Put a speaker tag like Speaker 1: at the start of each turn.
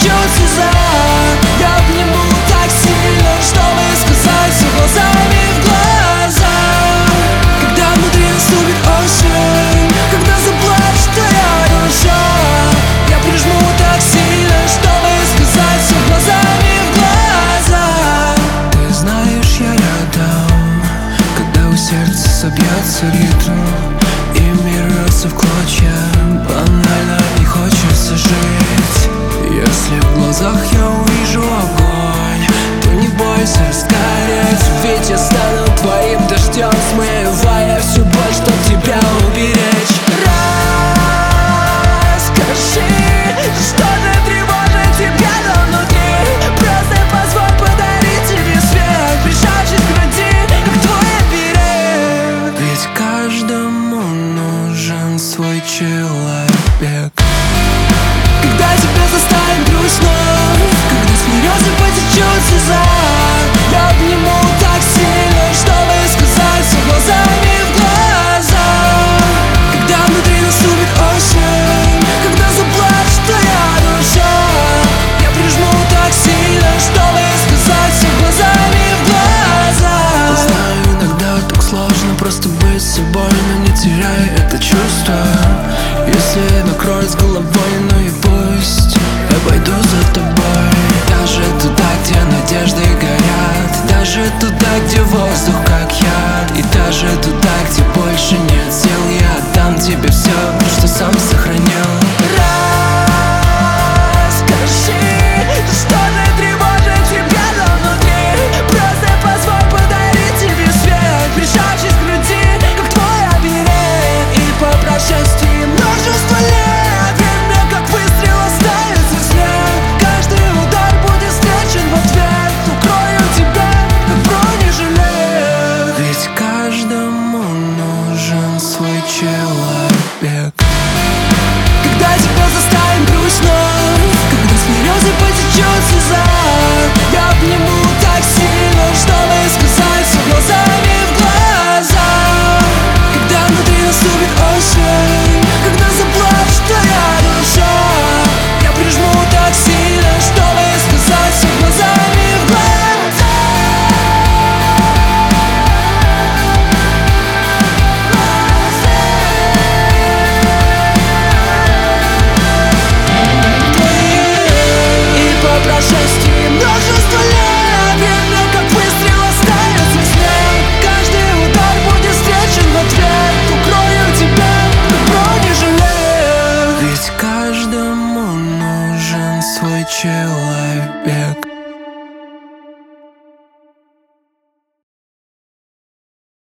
Speaker 1: потечет слеза. Я обниму так сильно, чтобы сказать все глазами в глаза. Когда внутри наступит осень, когда заплачет твоя душа, я прижму так сильно, чтобы сказать все глазами в глаза. Ты знаешь, я рядом, когда у сердца собьется ритм и мир рвется в клочья. Банально не хочется жить. Если в глазах я увижу огонь, то не бойся сгореть, ведь я стану твоим дождем, смывая всю боль, чтоб тебя уберечь. Расскажи, что же тревожит тебя там внутри. Просто позволь подарить тебе свет, прижавшись к груди, как твой оберег. Ведь каждому нужен свой человек. Когда тебя застанет грустно, когда смеется потечет слеза, я обниму так сильно, чтобы сказать все глазами в глаза. Когда внутри наступит осень, когда заплачет твоя душа, я прижму так сильно, чтобы сказать все глазами в глаза. Знаю, иногда так сложно просто быть собой, но не теряй это чувство. Если накроет с головой, ну и пусть я пойду за тобой. Даже туда, где надежды горят, даже туда, где воздух как яд, и даже туда, где больше нет сил, я отдам тебе все, что сам сохранил. Расскажи, что же тревожит тебя там внутри. Просто позволь подарить тебе свет, прижавшись к груди, как твой оберег. И по прошествии множества лет время как выстрел остается в сне. Каждый удар будет встречен в ответ. Укрою тебя, как бронежилет. Ведь каждому нужен свой человек. Когда тебя застанет грустно, когда смеется потечет слеза, я обниму так сильно, чтобы сказать все глазами в глаза. Когда внутри наступит осень, когда заплачет твоя душа, я прижму так сильно, чтобы сказать все глазами в глаза. И по прошествии множества лет время как выстрел остается в сне. Каждый удар будет встречен в ответ. Укрою тебя, как бронежилет. Ведь каждому нужен свой человек.